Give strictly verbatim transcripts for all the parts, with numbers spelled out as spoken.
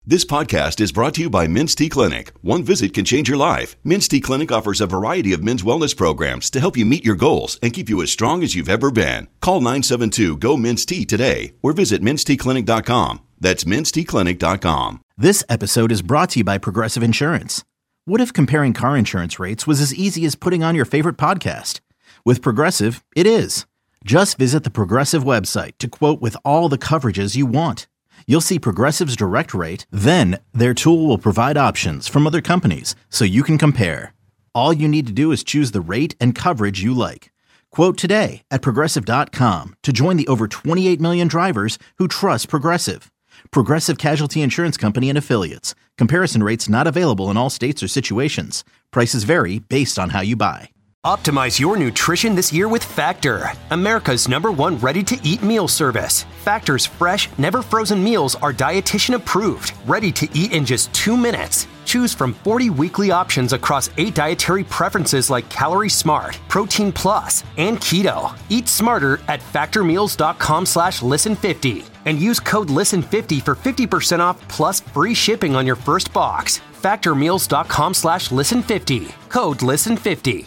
This podcast is brought to you by Men's T Clinic. One visit can change your life. Men's T Clinic offers a variety of men's wellness programs to help you meet your goals and keep you as strong as you've ever been. Call nine seven two, G O, Men's T today or visit mens t clinic dot com. That's mens t clinic dot com. This episode is brought to you by Progressive Insurance. What if comparing car insurance rates was as easy as putting on your favorite podcast? With Progressive, it is. Just visit the Progressive website to quote with all the coverages you want. You'll see Progressive's direct rate, then their tool will provide options from other companies so you can compare. All you need to do is choose the rate and coverage you like. Quote today at progressive dot com to join the over twenty-eight million drivers who trust Progressive. Progressive Casualty Insurance Company and Affiliates. Comparison rates not available in all states or situations. Prices vary based on how you buy. Optimize your nutrition this year with Factor, America's number one ready-to-eat meal service. Factor's fresh, never-frozen meals are dietitian approved, ready to eat in just two minutes. Choose from forty weekly options across eight dietary preferences like Calorie Smart, Protein Plus, and Keto. Eat smarter at factormeals.com slash listen50 and use code listen fifty for fifty percent off plus free shipping on your first box. factormeals.com slash listen50. Code listen fifty.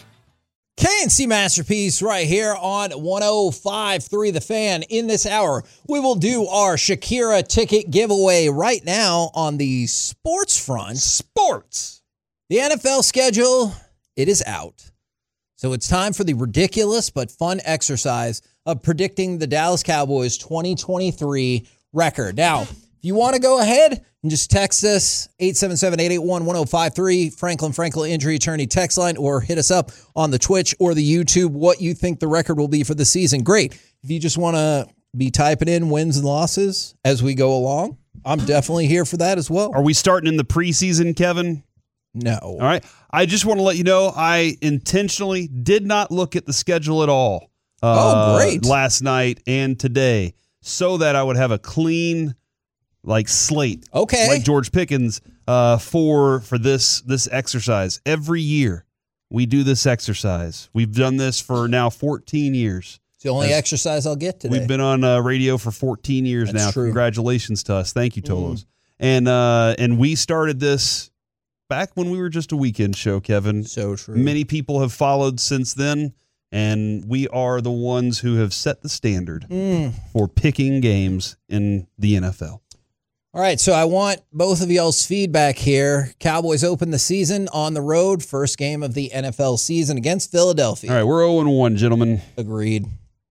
K and C Masterpiece right here on one oh five point three The Fan. In this hour, we will do our Shakira ticket giveaway right now on the sports front. Sports. The N F L schedule, it is out. So it's time for the ridiculous but fun exercise of predicting the Dallas Cowboys twenty twenty-three record. Now, if you want to go ahead and just text us, eight seven seven, eight eight one, one oh five three, Franklin Franklin Injury Attorney text line, or hit us up on the Twitch or the YouTube what you think the record will be for the season. Great. If you just want to be typing in wins and losses as we go along, I'm definitely here for that as well. Are we starting in the preseason, Kevin? No. All right. I just want to let you know I intentionally did not look at the schedule at all. Uh, oh, great. Last night and today so that I would have a clean like slate, okay, like George Pickens, uh, for for this this exercise. Every year we do this exercise. We've done this for now fourteen years. It's the only As exercise I'll get today. We've been on uh, radio for fourteen years That's now. True. Congratulations to us. Thank you, Tolos. Mm. And uh, and we started this back when we were just a weekend show, Kevin. So true. Many people have followed since then, and we are the ones who have set the standard mm. for picking games in the N F L. All right, so I want both of y'all's feedback here. Cowboys open the season on the road, first game of the N F L season against Philadelphia. All right, we're oh and one, gentlemen. Agreed.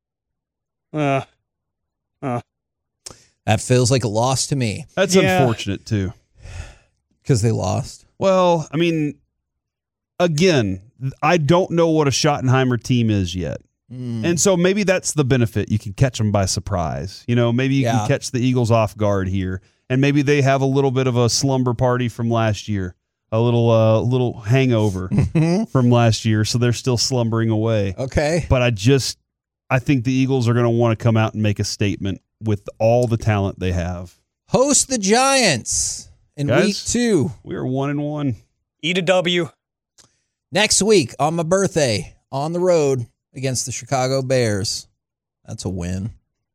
Uh, uh. That feels like a loss to me. That's Yeah. unfortunate, too. Because they lost? Well, I mean, again, I don't know what a Schottenheimer team is yet. Mm. And so maybe that's the benefit. You can catch them by surprise. You know, maybe you Yeah. can catch the Eagles off guard here. And maybe they have a little bit of a slumber party from last year, a little uh, little hangover from last year. So they're still slumbering away. Okay. But I just, I think the Eagles are going to want to come out and make a statement with all the talent they have. Host the Giants in Guys, week two. We are one and one. Eat a W. Next week on my birthday, on the road against the Chicago Bears. That's a win.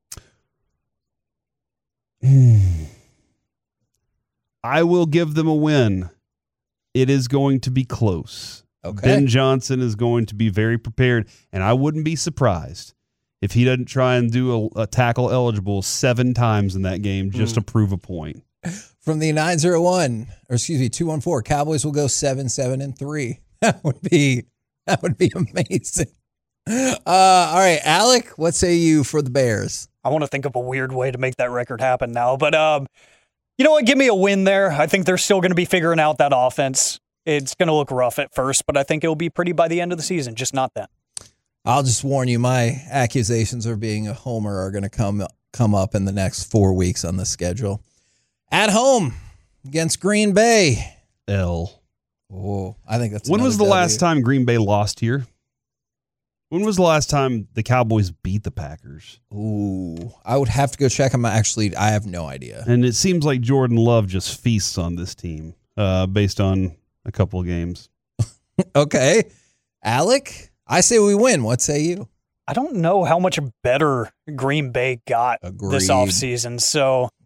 I will give them a win. It is going to be close. Okay. Ben Johnson is going to be very prepared, and I wouldn't be surprised if he doesn't try and do a, a tackle eligible seven times in that game just mm. to prove a point. From the nine oh one, or excuse me, two one four, Cowboys will go seven, seven, and three. That would be that would be amazing. Uh, all right, Alec, what say you for the Bears? I want to think of a weird way to make that record happen now, but um, you know what? Give me a win there. I think they're still going to be figuring out that offense. It's going to look rough at first, but I think it'll be pretty by the end of the season, just not then. I'll just warn you, my accusations of being a homer are going to come come up in the next four weeks on the schedule. At home against Green Bay. L. Oh, I think that's When was the W. last time Green Bay lost here? When was the last time the Cowboys beat the Packers? Ooh, I would have to go check them. Actually, I have no idea. And it seems like Jordan Love just feasts on this team uh, based on a couple of games. Okay. Alec, I say we win. What say you? I don't know how much better Green Bay got Agreed. this offseason, so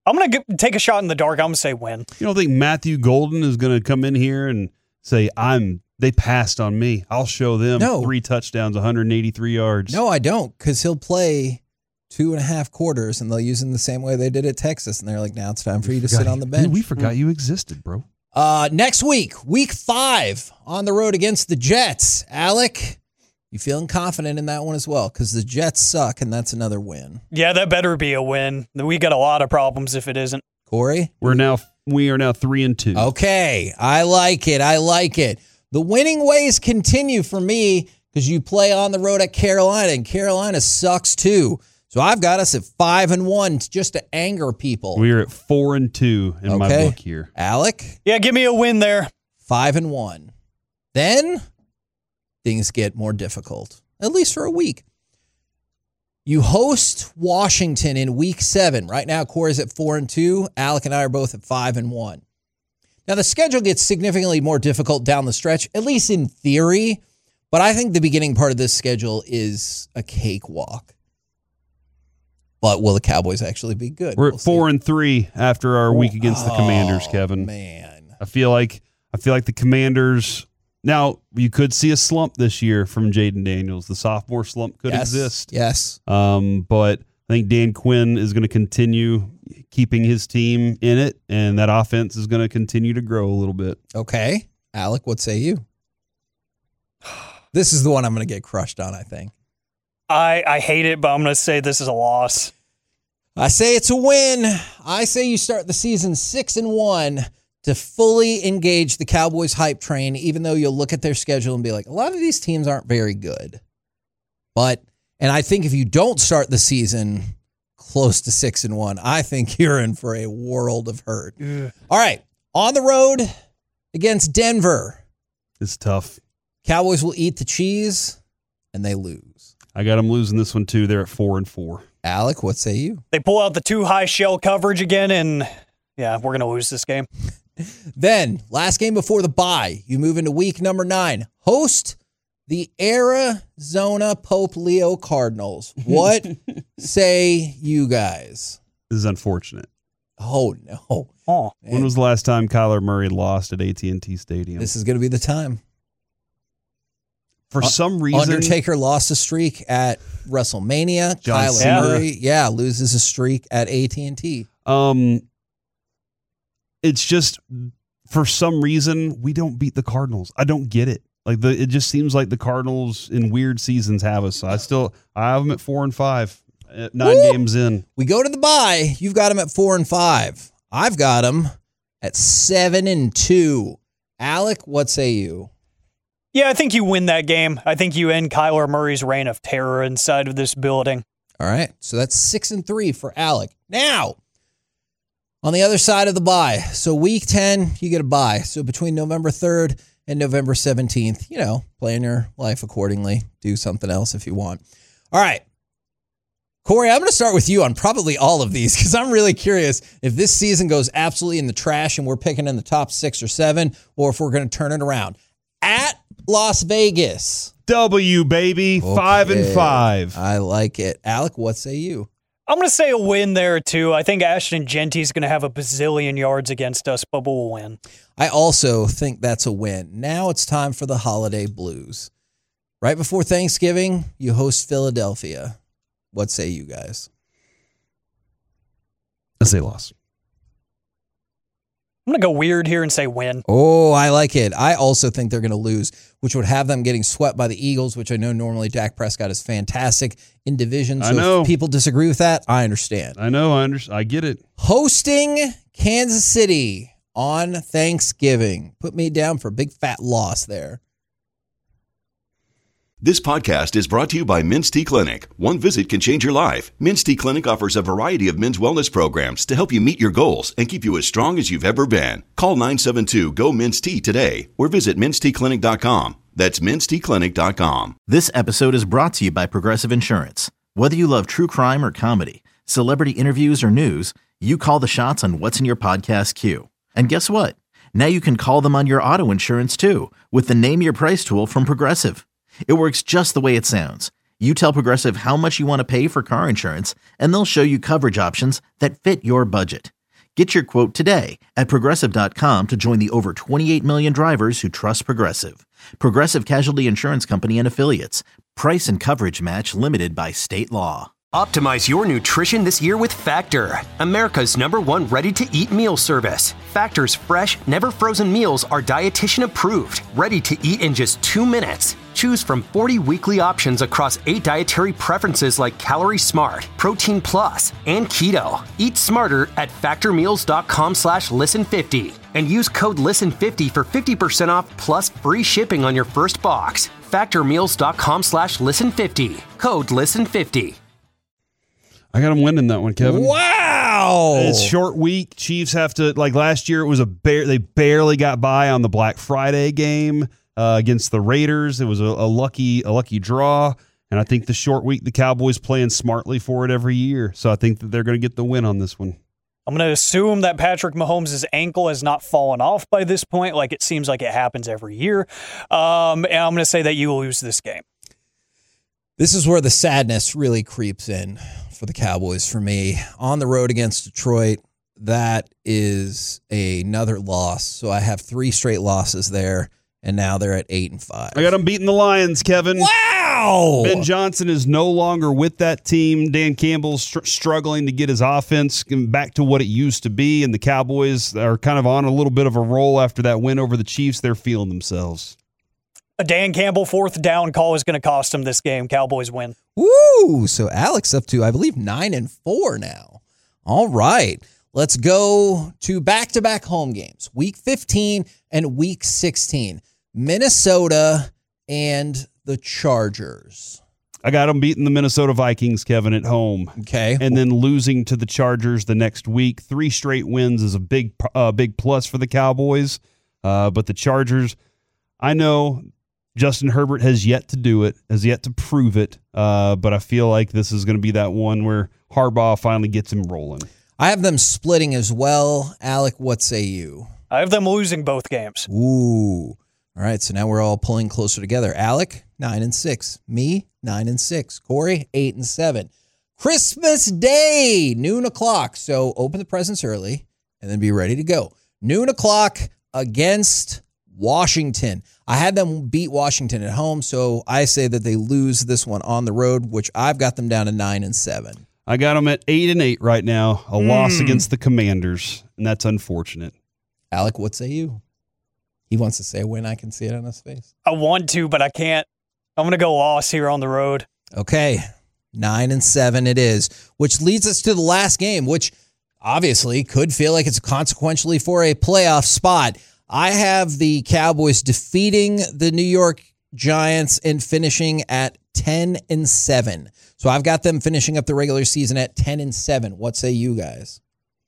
I'm going to take a shot in the dark. I'm going to say win. You don't think Matthew Golden is going to come in here and say, I'm they passed on me. I'll show them No. three touchdowns, one hundred eighty-three yards. No, I don't, because he'll play two and a half quarters, and they'll use him the same way they did at Texas. And they're like, now it's time for you to sit on the bench. Dude, we forgot you existed, bro. Uh, next week, week five, on the road against the Jets. Alec, you feeling confident in that one as well? Because the Jets suck, and that's another win. Yeah, that better be a win. We got a lot of problems if it isn't. Corey? We're now we are now three and two. Okay, I like it. I like it. The winning ways continue for me because you play on the road at Carolina, and Carolina sucks too. So I've got us at five and one just to anger people. We are at four and two in Okay. my book here. Alec, Yeah, give me a win there. five and one. Then things get more difficult, at least for a week. You host Washington in week seven. Right now, Corey's at four and two. Alec and I are both at five and one. Now, the schedule gets significantly more difficult down the stretch, at least in theory. But I think the beginning part of this schedule is a cakewalk. But will the Cowboys actually be good? We're We'll at see. four and three after our week against the Commanders, Oh, Kevin. Man. I feel like I feel like the Commanders. Now you could see a slump this year from Jaden Daniels. The sophomore slump could Yes, exist. Yes. Um, but I think Dan Quinn is going to continue keeping his team in it, and that offense is going to continue to grow a little bit. Okay. Alec, what say you? This is the one I'm going to get crushed on, I think. I, I hate it, but I'm going to say this is a loss. I say it's a win. I say you start the season six and one to fully engage the Cowboys hype train, even though you'll look at their schedule and be like, a lot of these teams aren't very good. But, and I think if you don't start the season close to six and one, I think you're in for a world of hurt. Ugh. All right. On the road against Denver, It's tough. Cowboys will eat the cheese and they lose. I got them losing this one too. They're at four and four. Alec, what say you? They pull out the two high shell coverage again, and yeah, we're going to lose this game. Then, last game before the bye, you move into week number nine. Host the Arizona Pope Leo Cardinals. What say you guys? This is unfortunate. Oh, no. Oh, When was the last time Kyler Murray lost at A T and T Stadium? This is going to be the time. For some reason, Undertaker lost a streak at WrestleMania. John Kyler Cena. Murray, yeah, loses a streak at A T and T. um, it's just for some reason we don't beat the Cardinals. I don't get it. Like the, it just seems like the Cardinals in weird seasons have us. So I still, I have them at four and five, at nine Woo! games in. We go to the bye. You've got them at four and five. I've got them at seven and two. Alec, what say you? yeah, I think you win that game. I think you end Kyler Murray's reign of terror inside of this building. All right. So that's six and three for Alec. Now, on the other side of the bye. So week ten, you get a bye. So between November third and November seventeenth, you know, plan your life accordingly. Do something else if you want. All right. Corey, I'm going to start with you on probably all of these because I'm really curious if this season goes absolutely in the trash and we're picking in the top six or seven, or if we're going to turn it around. At Las Vegas. W baby, five and Okay. five. I like it. Alec, what say you? I'm going to say a win there, too. I think Ashton Genty's going to have a bazillion yards against us, but we'll win. I also think that's a win. Now it's time for the holiday blues. Right before Thanksgiving, you host Philadelphia. What say you guys? I say loss. I'm going to go weird here and say win. Oh, I like it. I also think they're going to lose, which would have them getting swept by the Eagles, which I know normally Dak Prescott is fantastic in division. So I know. if people disagree with that, I understand. I know. I understand. I get it. Hosting Kansas City on Thanksgiving. Put me down for a big fat loss there. This podcast is brought to you by Men's Tea Clinic. One visit can change your life. Men's Tea Clinic offers a variety of men's wellness programs to help you meet your goals and keep you as strong as you've ever been. Call nine seven two, G O, Men's Tea today or visit mens tea clinic dot com. That's mens tea clinic dot com. This episode is brought to you by Progressive Insurance. Whether you love true crime or comedy, celebrity interviews or news, you call the shots on what's in your podcast queue. And guess what? Now you can call them on your auto insurance too with the Name Your Price tool from Progressive. It works just the way it sounds. You tell Progressive how much you want to pay for car insurance, and they'll show you coverage options that fit your budget. Get your quote today at Progressive dot com to join the over twenty-eight million drivers who trust Progressive. Progressive Casualty Insurance Company and Affiliates. Price and coverage match limited by state law. Optimize your nutrition this year with Factor, America's number one ready-to-eat meal service. Factor's fresh, never frozen meals are dietitian approved, ready to eat in just two minutes. Choose from forty weekly options across eight dietary preferences like Calorie Smart, Protein Plus, and Keto. Eat smarter at factormeals.com slash listen50 and use code listen fifty for fifty percent off plus free shipping on your first box. factormeals.com slash listen50. Code listen fifty. I got them winning that one, Kevin. Wow. It's short week. Chiefs have to, like last year, it was a bare, they barely got by on the Black Friday game uh, against the Raiders. It was a, a lucky a lucky draw. And I think the short week, the Cowboys playing smartly for it every year. So I think that they're going to get the win on this one. I'm going to assume that Patrick Mahomes' ankle has not fallen off by this point, like it seems like it happens every year. Um, and I'm going to say that you will lose this game. This is where the sadness really creeps in for the Cowboys for me. On the road against Detroit, that is another loss. So I have three straight losses there, and now they're at eight and five. I got them beating the Lions, Kevin. Wow! Ben Johnson is no longer with that team. Dan Campbell's str- struggling to get his offense back to what it used to be, and the Cowboys are kind of on a little bit of a roll after that win over the Chiefs. They're feeling themselves. A Dan Campbell fourth down call is going to cost him this game. Cowboys win. Woo! So Alex up to, I believe, nine and four now. All right. Let's go to back-to-back home games. Week fifteen and Week sixteen. Minnesota and the Chargers. I got them beating the Minnesota Vikings, Kevin, at home. Okay. And then losing to the Chargers the next week. Three straight wins is a big, uh, big plus for the Cowboys. Uh, but the Chargers, I know Justin Herbert has yet to do it, has yet to prove it, uh, but I feel like this is going to be that one where Harbaugh finally gets him rolling. I have them splitting as well. Alec, what say you? I have them losing both games. Ooh. All right, so now we're all pulling closer together. Alec, nine and six. Me, nine and six. Corey, eight and seven. Christmas Day, noon o'clock. So open the presents early and then be ready to go. Noon o'clock against Washington. I had them beat Washington at home, so I say that they lose this one on the road, which I've got them down to nine and seven. I got them at eight and eight right now. A mm. loss against the Commanders, and that's unfortunate. Alec, what say you? He wants to say a win. I can see it on his face. I want to, but I can't. I'm going to go loss here on the road. Okay, nine and seven it is, which leads us to the last game, which obviously could feel like it's consequentially for a playoff spot. I have the Cowboys defeating the New York Giants and finishing at ten and seven. So I've got them finishing up the regular season at ten and seven. What say you guys?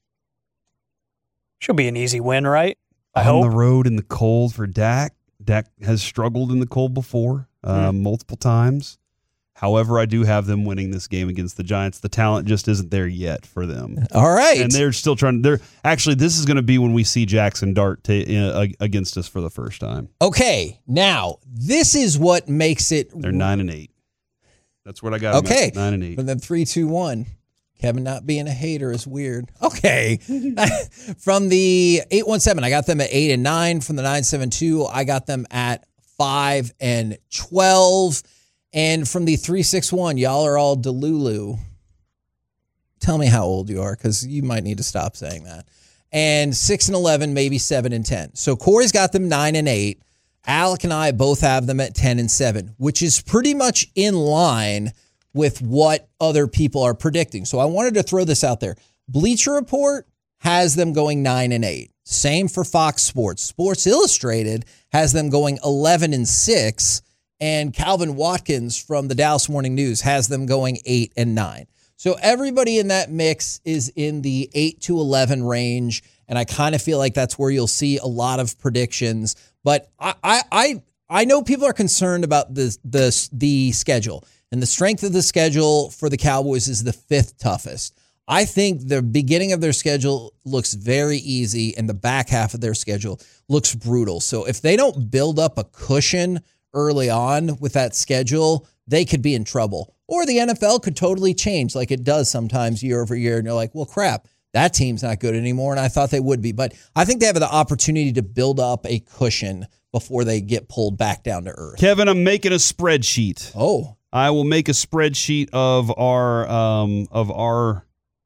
Should be an easy win, right? I On hope. the road in the cold for Dak. Dak has struggled in the cold before, uh, mm. multiple times. However, I do have them winning this game against the Giants. The talent just isn't there yet for them. All right. And they're still trying. They're actually, this is going to be when we see Jackson Dart t- uh, against us for the first time. Okay. Now, this is what makes it. They're nine and eight. That's what I got. Okay. At, nine and eight. From them three, two, one. Kevin not being a hater is weird. Okay. From the eight one seven, I got them at eight and nine. From the nine seven two, I got them at five and twelve. And from the three six one, y'all are all Delulu. Tell me how old you are, because you might need to stop saying that. And six and eleven, maybe seven and ten. So Corey's got them nine and eight. Alec and I both have them at ten and seven, which is pretty much in line with what other people are predicting. So I wanted to throw this out there. Bleacher Report has them going nine and eight. Same for Fox Sports. Sports Illustrated has them going eleven and six. And Calvin Watkins from the Dallas Morning News has them going eight and nine. So everybody in that mix is in the eight to eleven range, and I kind of feel like that's where you'll see a lot of predictions. But I I I, I know people are concerned about the, the the schedule, and the strength of the schedule for the Cowboys is the fifth toughest. I think the beginning of their schedule looks very easy, and the back half of their schedule looks brutal. So if they don't build up a cushion early on with that schedule, they could be in trouble. Or the N F L could totally change like it does sometimes year over year. And you're like, well, crap, that team's not good anymore, and I thought they would be. But I think they have the opportunity to build up a cushion before they get pulled back down to earth. Kevin, I'm making a spreadsheet. Oh. I will make a spreadsheet of our um, of our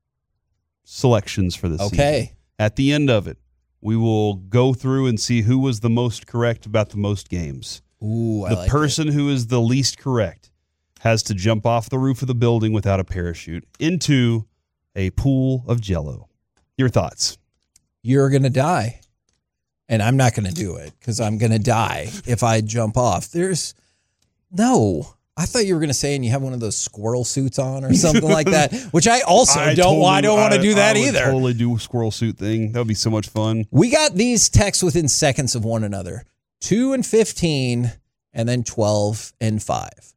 selections for this season. Okay. At the end of it, we will go through and see who was the most correct about the most games. Ooh, I the like person it. who is the least correct has to jump off the roof of the building without a parachute into a pool of Jell-O. Your thoughts? You're going to die. And I'm not going to do it because I'm going to die if I jump off. There's no. I thought you were going to say, and you have one of those squirrel suits on or something like that, which I also I don't. totally, I don't want to do that I would either. Totally do a squirrel suit thing. That would be so much fun. We got these texts within seconds of one another: two and fifteen, and then twelve and five.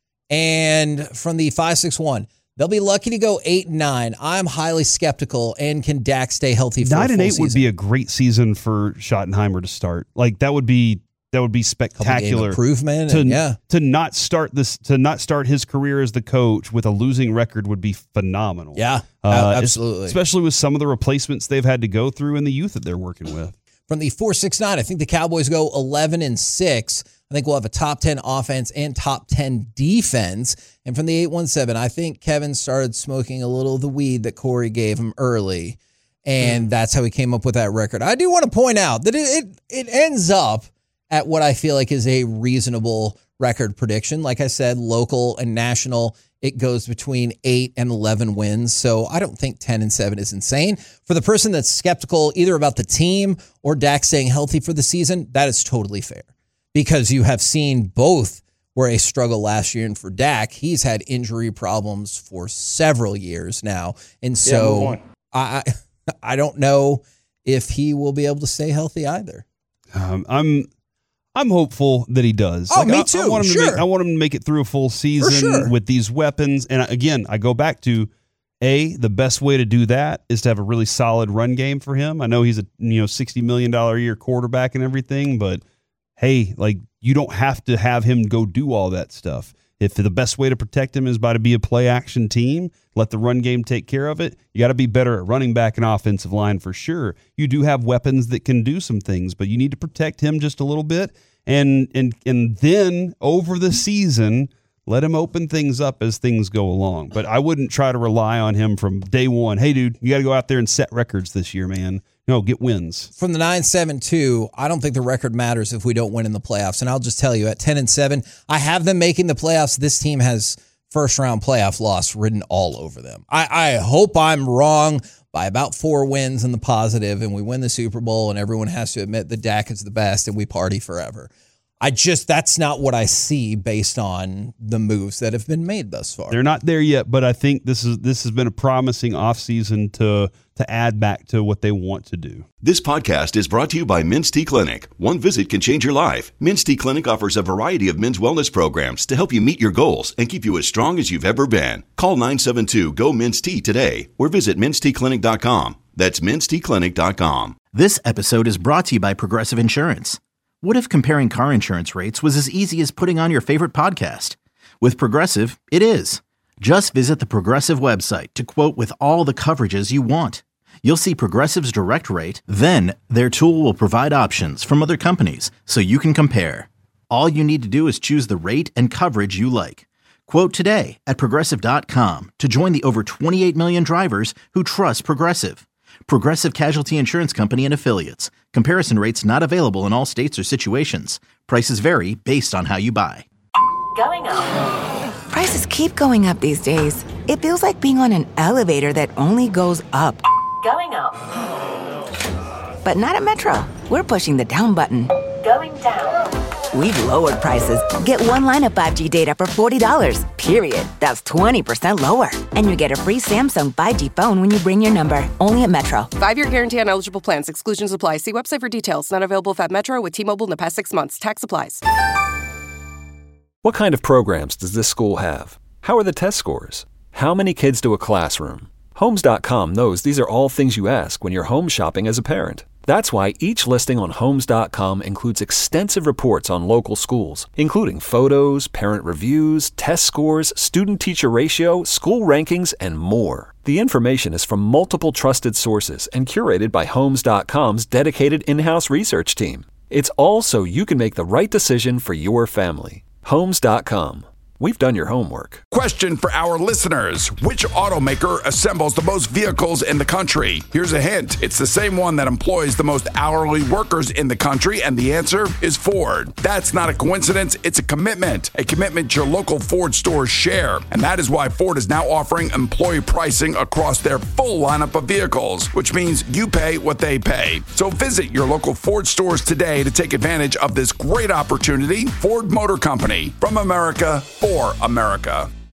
And from the five six one, they'll be lucky to go eight and nine. I'm highly skeptical. And can Dak stay healthy for nine a and full eight season? would be a great season for Schottenheimer to start. Like that would be. That would be spectacular. Improvement, to, and yeah. to not start this, to not start his career as the coach with a losing record would be phenomenal. Yeah, uh, absolutely. Especially with some of the replacements they've had to go through and the youth that they're working with. From the four six nine, I think the Cowboys go eleven and six. I think we'll have a top ten offense and top ten defense. And from the eight one seven, I think Kevin started smoking a little of the weed that Corey gave him early, and that's how he came up with that record. I do want to point out that it it, it ends up at what I feel like is a reasonable record prediction. Like I said, local and national, it goes between eight and eleven wins. So I don't think ten and seven is insane. For the person that's skeptical either about the team or Dak staying healthy for the season, that is totally fair because you have seen both were a struggle last year. And for Dak, he's had injury problems for several years now. And so yeah, I, I don't know if he will be able to stay healthy either. Um, I'm I'm hopeful that he does. Oh, like, me I, too. I want him Sure. to make, I want him to make it through a full season sure. with these weapons. And again, I go back to A, the best way to do that is to have a really solid run game for him. I know he's a you know sixty million dollars a year quarterback and everything, but hey, like you don't have to have him go do all that stuff. If the best way to protect him is by to be a play action team, let the run game take care of it. You got to be better at running back and offensive line for sure. You do have weapons that can do some things, but you need to protect him just a little bit. And and and then over the season, let him open things up as things go along. But I wouldn't try to rely on him from day one. Hey, dude, you got to go out there and set records this year, man. No, get wins. From the nine seven two, I don't think the record matters if we don't win in the playoffs. And I'll just tell you, at ten and seven, I have them making the playoffs. This team has first-round playoff loss written all over them. I, I hope I'm wrong by about four wins in the positive, and we win the Super Bowl, and everyone has to admit that Dak is the best, and we party forever. I just, that's not what I see based on the moves that have been made thus far. They're not there yet, but I think this is this has been a promising offseason to to add back to what they want to do. This podcast is brought to you by Minstead Clinic. One visit can change your life. Minstead Clinic offers a variety of men's wellness programs to help you meet your goals and keep you as strong as you've ever been. Call nine seven two, G O, Minstead today or visit minstead clinic dot com. That's minstead clinic dot com. This episode is brought to you by Progressive Insurance. What if comparing car insurance rates was as easy as putting on your favorite podcast? With Progressive, it is. Just visit the Progressive website to quote with all the coverages you want. You'll see Progressive's direct rate, then their tool will provide options from other companies so you can compare. All you need to do is choose the rate and coverage you like. Quote today at progressive dot com to join the over twenty-eight million drivers who trust Progressive. Progressive Casualty Insurance Company and Affiliates. Comparison rates not available in all states or situations. Prices vary based on how you buy. Going up. Prices keep going up these days. It feels like being on an elevator that only goes up. Going up. But not at Metro. We're pushing the down button. Going down. We've lowered prices. Get one line of five G data for forty dollars, period. That's twenty percent lower. And you get a free Samsung five G phone when you bring your number. Only at Metro. Five-year guarantee on eligible plans. Exclusions apply. See website for details. Not available at Metro with T-Mobile in the past six months. Tax applies. What kind of programs does this school have? How are the test scores? How many kids do a classroom? Homes dot com knows these are all things you ask when you're home shopping as a parent. That's why each listing on Homes dot com includes extensive reports on local schools, including photos, parent reviews, test scores, student-teacher ratio, school rankings, and more. The information is from multiple trusted sources and curated by Homes dot com's dedicated in-house research team. It's all so you can make the right decision for your family. Homes dot com. We've done your homework. Question for our listeners. Which automaker assembles the most vehicles in the country? Here's a hint. It's the same one that employs the most hourly workers in the country, and the answer is Ford. That's not a coincidence. It's a commitment. A commitment your local Ford stores share. And that is why Ford is now offering employee pricing across their full lineup of vehicles, which means you pay what they pay. So visit your local Ford stores today to take advantage of this great opportunity. Ford Motor Company. From America, for America.